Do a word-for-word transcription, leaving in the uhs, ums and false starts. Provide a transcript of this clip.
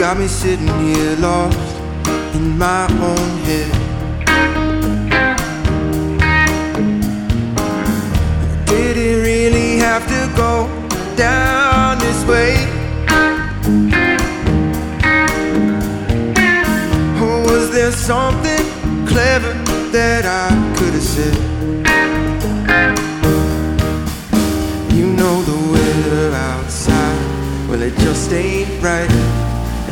got me sitting here lost in my own head. Did it really have to go down this way? Or was there something clever that I could have said? You know the weather outside, well it just ain't right.